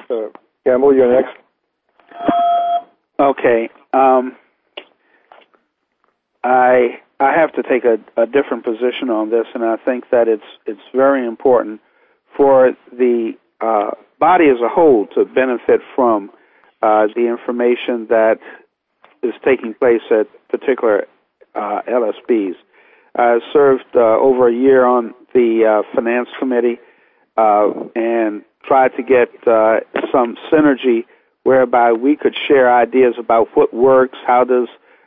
Campbell, you're next. Okay. I have to take a different position on this, and I think that it's very important for the body as a whole to benefit from the information that is taking place at particular LSBs. I served over a year on the Finance Committee and tried to get some synergy whereby we could share ideas about what works, how does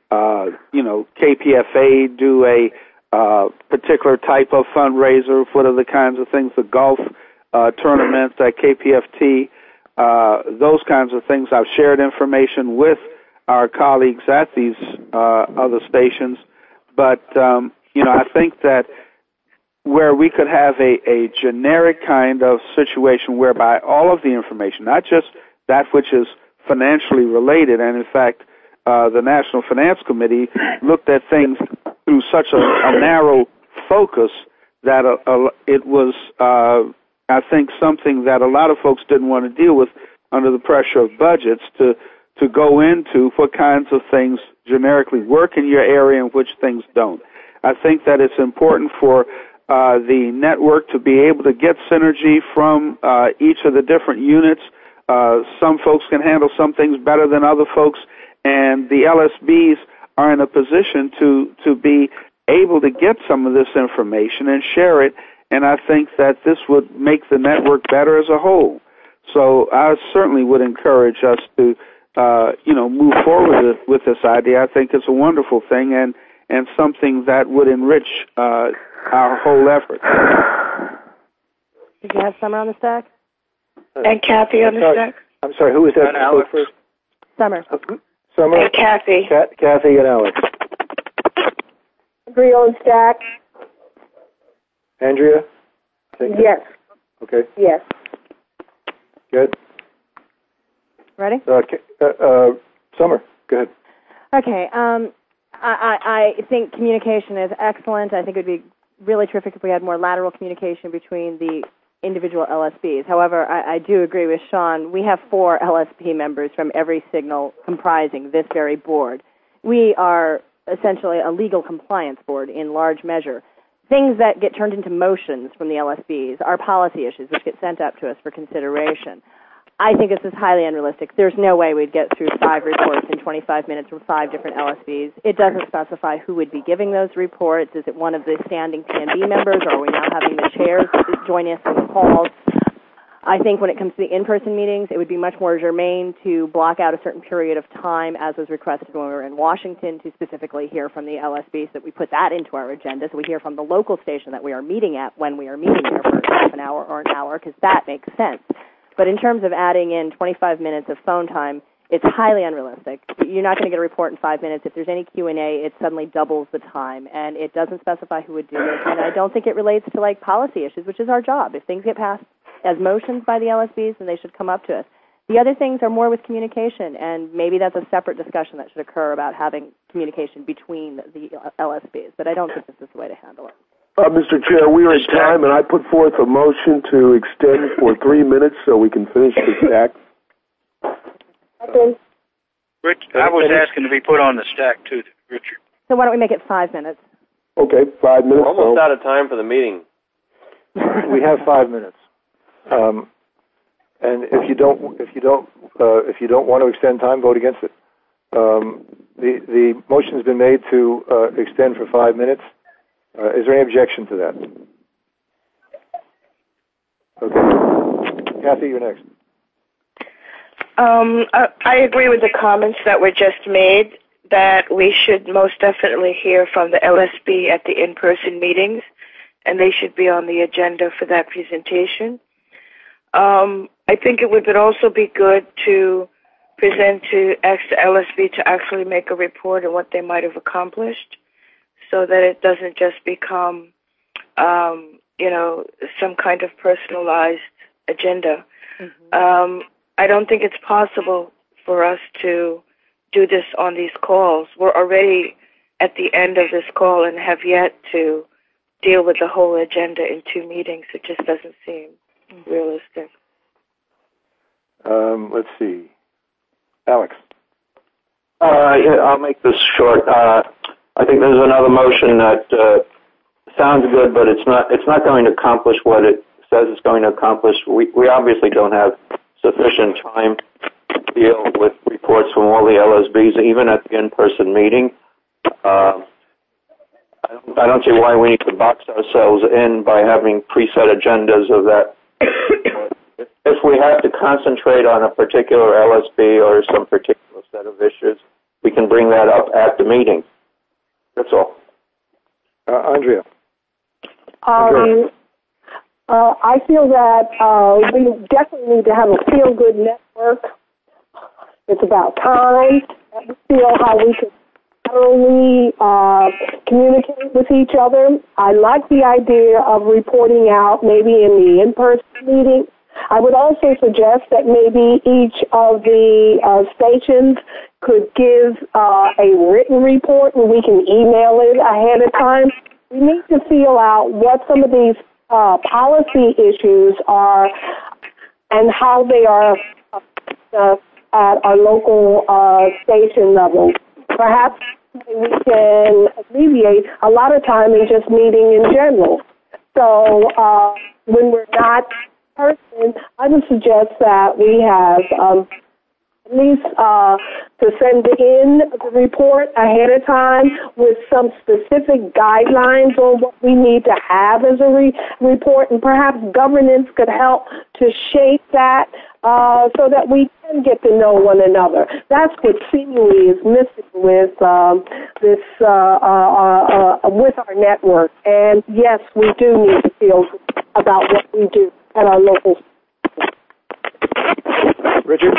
KPFA do a particular type of fundraiser, what are the kinds of things, the golf tournaments at KPFT, those kinds of things. I've shared information with our colleagues at these other stations, but I think that where we could have a generic kind of situation whereby all of the information, not just that which is financially related, and in fact, the National Finance Committee looked at things through such a narrow focus that it was, I think, something that a lot of folks didn't want to deal with under the pressure of budgets to go into what kinds of things generically work in your area and which things don't. I think that it's important for the network to be able to get synergy from each of the different units. Some folks can handle some things better than other folks, and the LSBs are in a position to be able to get some of this information and share it, and I think that this would make the network better as a whole. So I certainly would encourage us to move forward with this idea. I think it's a wonderful thing and something that would enrich our whole effort. Did you have Summer on the stack? And Kathy on the stack? I'm sorry, who was that? And Alex. First? Summer. Summer? And Kathy. Kathy and Alex. Agree on stack? Andrea? Yes. Okay. Yes. Good. Ready? Summer, go ahead. Okay. I think communication is excellent. I think it would be really terrific if we had more lateral communication between the individual LSBs. However, I do agree with Sean. We have 4 LSP members from every signal comprising this very board. We are essentially a legal compliance board in large measure. Things that get turned into motions from the LSBs are policy issues which get sent up to us for consideration. I think this is highly unrealistic. There's no way we'd get through 5 reports in 25 minutes from 5 different LSBs. It doesn't specify who would be giving those reports. Is it one of the standing PNB members, or are we now having the chairs join us in the calls? I think when it comes to the in-person meetings, it would be much more germane to block out a certain period of time, as was requested when we were in Washington, to specifically hear from the LSBs, that we put that into our agenda, so we hear from the local station that we are meeting at when we are meeting there for half an hour or an hour, because that makes sense. But in terms of adding in 25 minutes of phone time, it's highly unrealistic. You're not going to get a report in 5 minutes. If there's any Q&A, it suddenly doubles the time, and it doesn't specify who would do it. And I don't think it relates to, policy issues, which is our job. If things get passed as motions by the LSBs, then they should come up to us. The other things are more with communication, and maybe that's a separate discussion that should occur about having communication between the LSBs. But I don't think this is the way to handle it. Mr. Chair, we are at time, and I put forth a motion to extend for 3 minutes so we can finish the stack. Okay. Rich, I was asking to be put on the stack, too, Richard. So why don't we make it 5 minutes? Okay, 5 minutes. We're almost out of time for the meeting. We have 5 minutes. And if you don't want to extend time, vote against it. The motion's been made to extend for 5 minutes. Is there any objection to that? Okay. Kathy, you're next. I agree with the comments that were just made, that we should most definitely hear from the LSB at the in-person meetings, and they should be on the agenda for that presentation. I think it would also be good to present to ask the LSB to actually make a report on what they might have accomplished, so that it doesn't just become, some kind of personalized agenda. Mm-hmm. I don't think it's possible for us to do this on these calls. We're already at the end of this call and have yet to deal with the whole agenda in 2 meetings. It just doesn't seem realistic. Let's see. Alex. Yeah, I'll make this short. I think there's another motion that sounds good, but it's not going to accomplish what it says it's going to accomplish. We obviously don't have sufficient time to deal with reports from all the LSBs, even at the in-person meeting. I don't see why we need to box ourselves in by having preset agendas of that. If we have to concentrate on a particular LSB or some particular set of issues, we can bring that up at the meeting. That's all. Andrea. I feel that we definitely need to have a feel-good network. It's about time that we feel how we can thoroughly communicate with each other. I like the idea of reporting out maybe in the in-person meeting. I would also suggest that maybe each of the stations could give a written report and we can email it ahead of time. We need to feel out what some of these policy issues are and how they are at our local station level. Perhaps we can alleviate a lot of time in just meeting in general. So when we're not person, I would suggest that we have at least to send in the report ahead of time with some specific guidelines on what we need to have as a report, and perhaps governance could help to shape that so that we can get to know one another. That's what seemingly is missing with with our network. And yes, we do need to feel good about what we do at our local. Richard?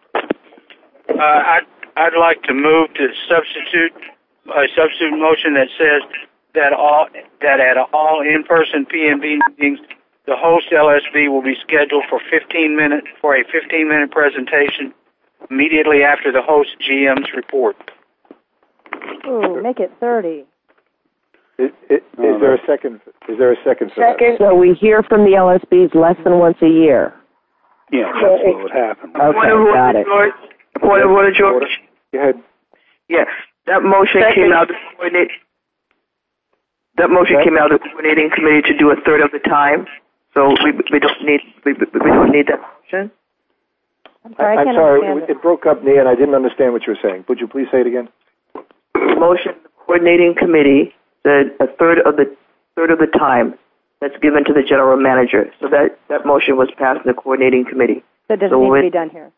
I'd like to move to substitute motion that says that at all in-person PMB meetings, the host LSB will be scheduled for a 15-minute presentation immediately after the host GM's report. Ooh, make it 30. Is there a second? Is there a second for that? So we hear from the LSBs less than once a year. Yeah, that's what would happen. Okay, got it. Point of order, George. Go ahead. Yes, that motion came out of the coordinating. That motion came out of the coordinating committee to do a third of the time. So we don't need that motion. I'm sorry, I'm sorry. It broke up, Nia, and I didn't understand what you were saying. Would you please say it again? Motion the coordinating committee said a third of the time that's given to the general manager. So that motion was passed in the coordinating committee. So it doesn't need to be done here.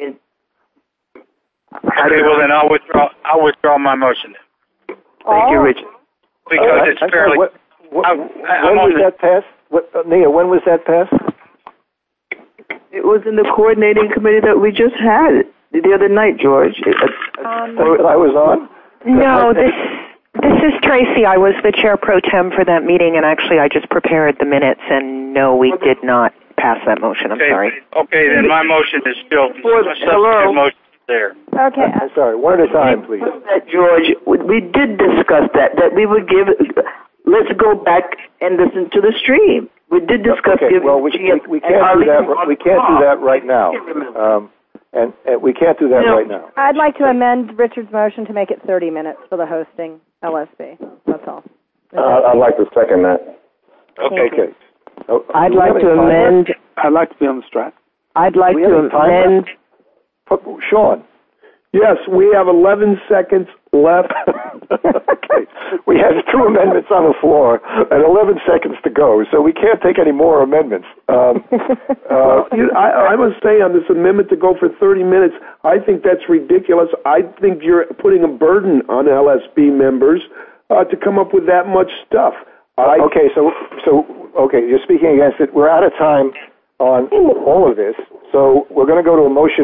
Okay, well then I'll withdraw my motion. Thank you, Richard. Because it's fairly. When was that passed? Nia, when was that passed? It was in the coordinating committee that we just had the other night, George. I was on? No, this is Tracy. I was the chair pro tem for that meeting, and actually I just prepared the minutes, and no, we did not pass that motion. I'm sorry. Okay, then my motion is still substitute motion there. Okay. I'm sorry. One at a time, please. George, we did discuss that we would give. Let's go back and listen to the stream. We did discuss giving. Well, we can't do that. We can't do that right now. And we can't do that right now. I'd like to amend Richard's motion to make it 30 minutes for the hosting LSB. That's all. I'd like to second that. Okay. I'd like to amend. I'd like to be on the strike. I'd like to amend. Sean. Yes, we have 11 seconds left. Okay. We have 2 amendments on the floor and 11 seconds to go, so we can't take any more amendments. I must say on this amendment to go for 30 minutes, I think that's ridiculous. I think you're putting a burden on LSB members to come up with that much stuff. Okay, so you're speaking against it. We're out of time on all of this, so we're going to go to a motion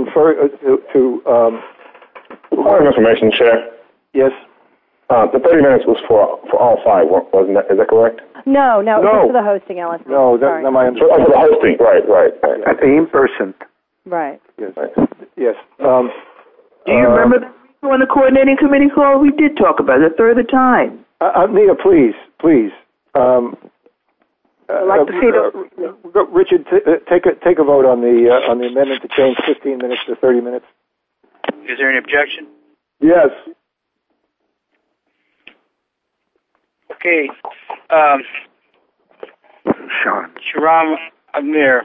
Point of information, Chair. Yes. The 30 minutes was for all 5, wasn't that? Is that correct? No, it was for the hosting LSB. No, that's not my understanding. For the hosting, right. At the in-person. Right. Yes. Do you remember that on the coordinating committee call? We did talk about it a third of the time. Nia, please. I'd like to see Richard, take a vote on the amendment to change 15 minutes to 30 minutes. Is there any objection? Yes. Okay. Sean. Shahram Agmir.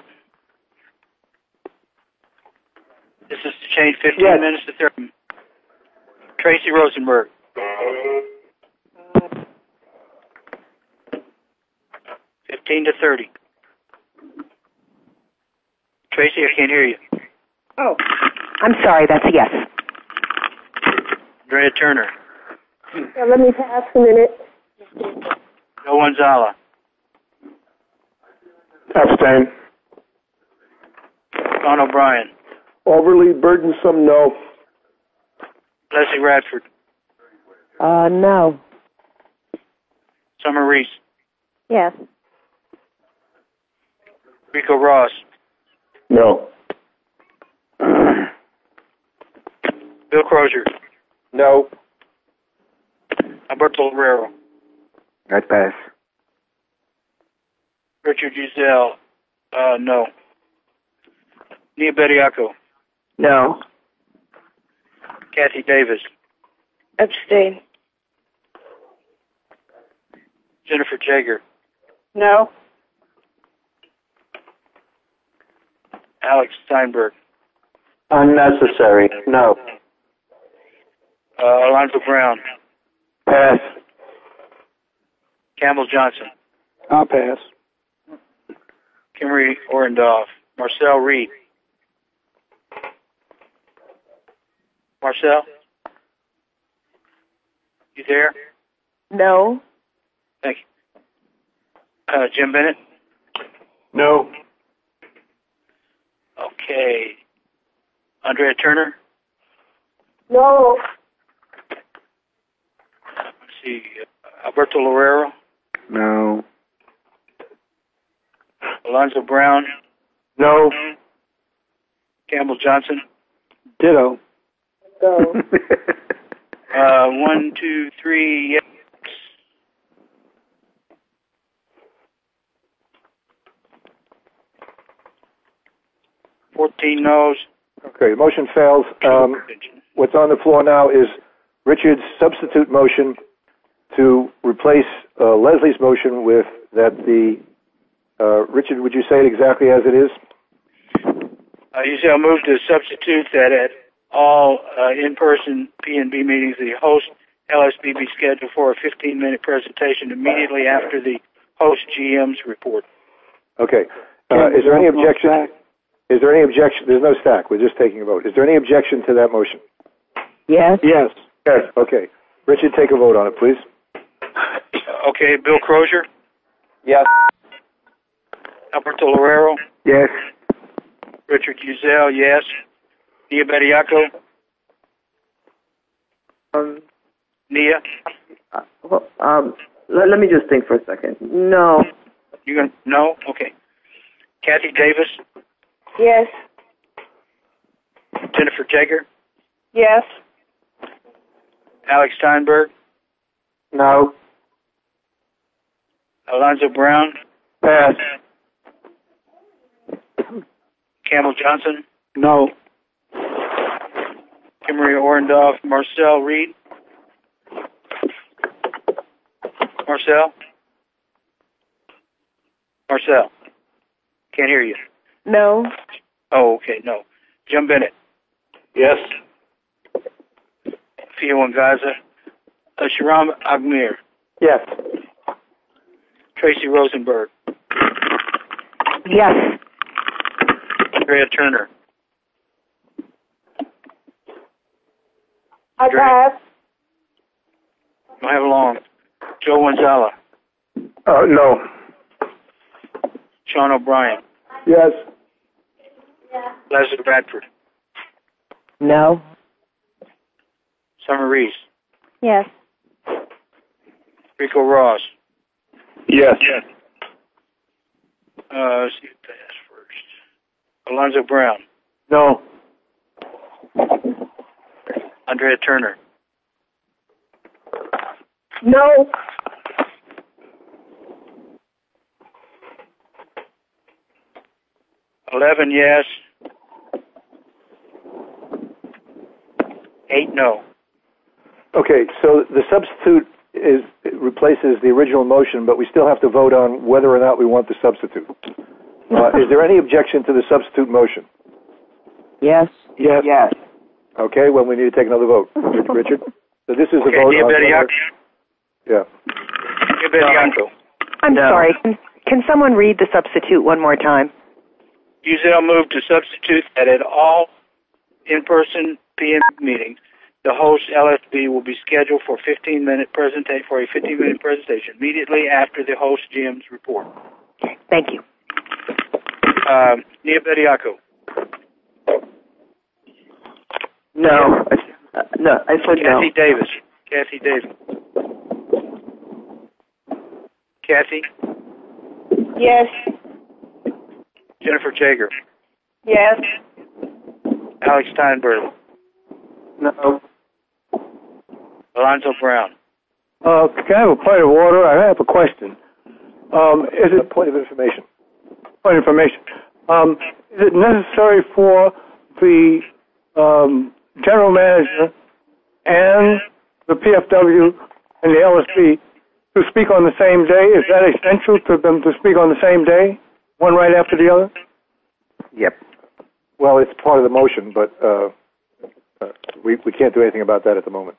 This is to change 15 minutes to 30. Tracy Rosenberg. 15 to 30. Tracy, I can't hear you. Oh, I'm sorry. That's a yes. Andrea Turner. Yeah, let me pass a minute. Joe Gonzala. Abstain. Sean O'Brien. Overly burdensome, no. Leslie Radford. No. Summer Reese. Yes. Rico Ross. No. Bill Crozier. No. Alberto Lorero. I pass. Richard Giselle. No. Nia Bediaco. No. Kathy Davis. Abstain. Jennifer Jager. No. Alex Steinberg. Unnecessary. No. Alonzo Brown. Pass. Campbell Johnson. I'll pass. Kimberly Orendorff. Marcel Reed. Marcel? You there? No. Thank you. Jim Bennett? No. Okay. Andrea Turner? No. Let's see. Alberto Lorero? No. Alonzo Brown? No. Campbell Johnson? Ditto. Go. 1, 2, 3, yes. Fourteen no's. Okay, the motion fails. What's on the floor now is Richard's substitute motion to replace Leslie's motion with that the Richard, would you say it exactly as it is? Usually I'll move to substitute that at all in-person P&B meetings, the host LSB be scheduled for a 15-minute presentation immediately after the host GM's report. Okay. Is there any objection? Is there any objection? There's no stack. We're just taking a vote. Is there any objection to that motion? Yes. Yes. Yes. Okay. Richard, take a vote on it, please. Okay. Bill Crozier? Yes. Alberto Lorero? Yes. Richard Giselle, yes. Nia Bediaco? Nia? Let me just think for a second. No. You gonna no? Okay. Kathy Davis? Yes. Jennifer Jager? Yes. Alex Steinberg? No. Alonzo Brown? Pass. Campbell Johnson? No. Kimberly Orendorff? Marcel Reed? Marcel? Marcel? Can't hear you. No. Oh, okay, no. Jim Bennett? Yes. Fio Wangaza? Shahram Agmir? Yes. Tracy Rosenberg? Yes. Andrea Turner? I pass. Don't have long. Joe Gonzala? No. Sean O'Brien? Yes. Leslie Radford? No. Summer Reese? Yes. Rico Ross? Yes. Let's see who passed first. Alonzo Brown? No. Andrea Turner? No. 11 yes, 8 no. Okay, so the substitute replaces the original motion, but we still have to vote on whether or not we want the substitute. Is there any objection to the substitute motion? Yes. Yes. Yes. Okay, well, we need to take another vote. Richard? So this is a vote on... Yeah. I'm sorry. Can someone read the substitute one more time? Uzell moved to substitute that at all in-person PM meetings, the host LSB will be scheduled for a 15-minute presentation immediately after the host GM's report. Thank you. Nia Bediako. No. No, I said no. Kathy Davis. Kathy? Yes. Jennifer Jager. Yes. Alex Steinberg. No. Alonzo Brown. Can I have a point of order? I have a question. Is it a point of information? Point of information. Is it necessary for the general manager and the PFW and the LSP to speak on the same day? Is that essential to them to speak on the same day, one right after the other? Yep. Well, it's part of the motion, but we can't do anything about that at the moment.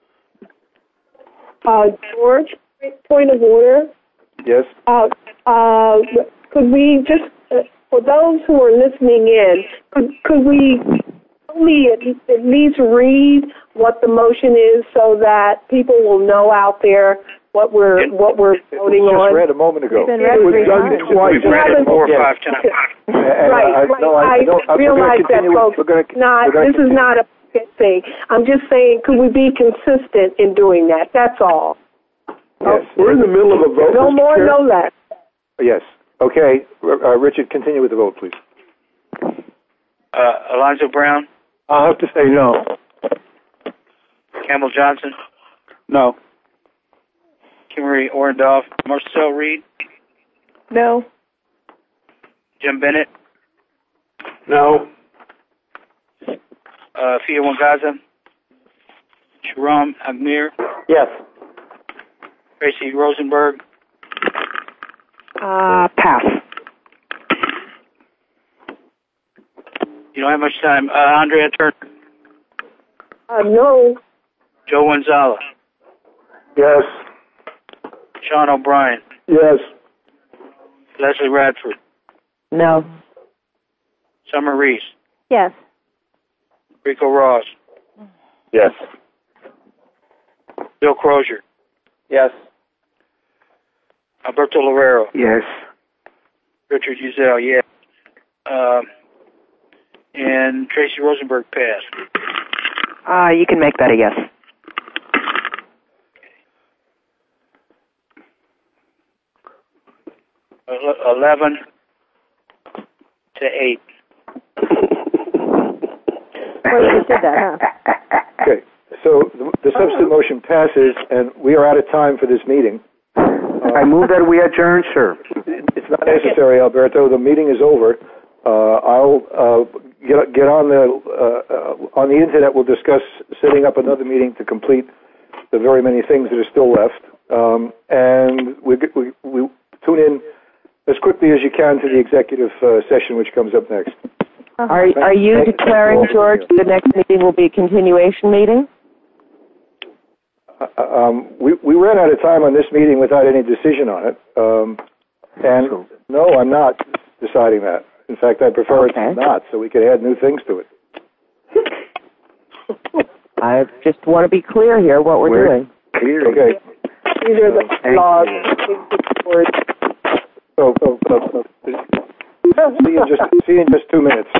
George, point of order. Yes? Could we just, for those who are listening in, could we only at least read what the motion is so that people will know out there what we're voting on? Just read a moment ago. It was done twice. We've read it 4 or 5 times. Right. I realize that, folks. This is not a thing. I'm just saying, could we be consistent in doing that? That's all. Yes. We're in the middle of a vote. No more, no less. Yes. Okay. Richard, continue with the vote, please. Alonzo Brown. I'll have to say no. Campbell Johnson. No. Kimmery Orendorff. Marcel Reed. No. Jim Bennett. No. Fia Wangaza. Sharam Agmir. Yes. Tracy Rosenberg. Pass. You don't have much time. Andrea Turner. No. Joe Gonzalez. Yes. Sean O'Brien. Yes. Leslie Radford. No. Summer Reese. Yes. Rico Ross. Yes. Bill Crozier. Yes. Alberto Lorero. Yes. Richard Uzell, yes. And Tracy Rosenberg passed. You can make that a yes. Uh, 11 to 8. Well, you just did that, huh? Okay. So the substitute motion passes, and we are out of time for this meeting. I move that we adjourn, sir. It's not necessary, Alberto. The meeting is over. I'll get on the internet. We'll discuss setting up another meeting to complete the very many things that are still left, and we tune in as quickly as you can to the executive session, which comes up next. Are you declaring, George, the next meeting will be a continuation meeting? We ran out of time on this meeting without any decision on it, and no, I'm not deciding that. In fact, I prefer it not, so we could add new things to it. I just want to be clear here what we're doing. Clear. Okay. These are the laws. So see you in just 2 minutes.